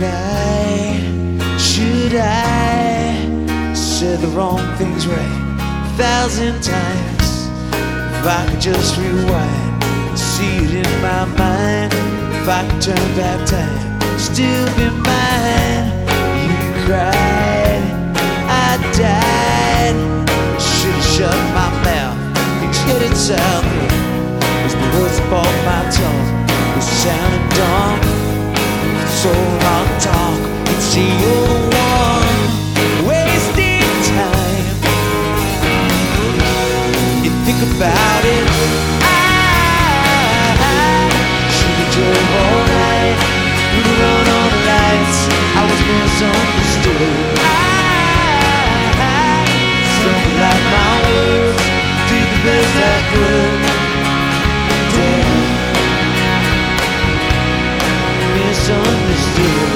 Should I say the wrong things right 1,000 times? If I could just rewind, see it in my mind. If I could turn back time, still be mine. You cried, I died. Should've shut my mouth, things headed south. As the words upon my tongue was sounding dumb. So hard to talk, it's the one wasting time. You think about it, I should've drove all night, would've run all the lights. I was misunderstood. I stumbled out my words, did the best I could. Damn, misunderstood.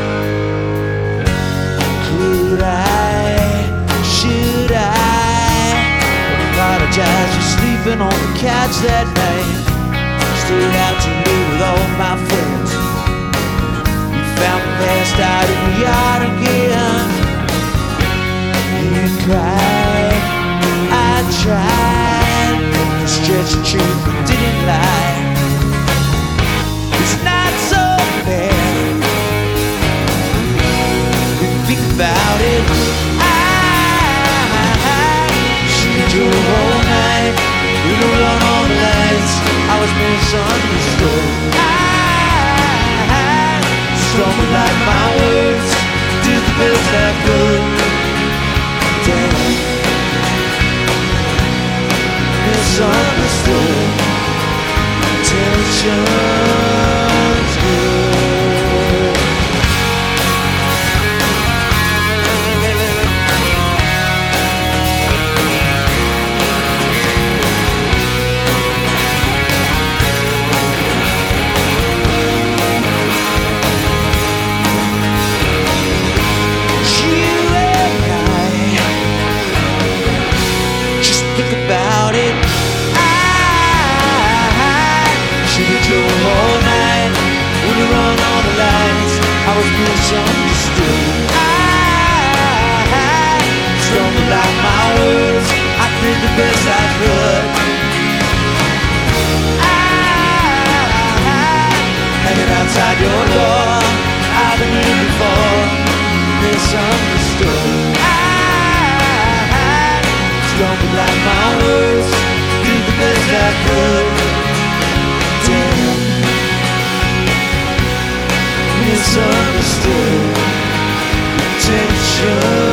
Could I, should I apologize for sleeping on the couch that night? Stayed out too late with all my friends. We found the passed out in the yard again. You cried, I tried to stretch the truth but didn't lie. It's not so bad. Think about it, I should've drove all night, would've run all the lights. I was misunderstood. I stumbled like my words, did the best I could. Damn, misunderstood. Tension's good. About it, I should've drove all night, would've run all the lights. I was misunderstood. I stumbled out my words, I did the best I could. Hanging outside your door, I've been here before. Misunderstood. Stumbled like my words, did the best I could. Damn, misunderstood. Tension.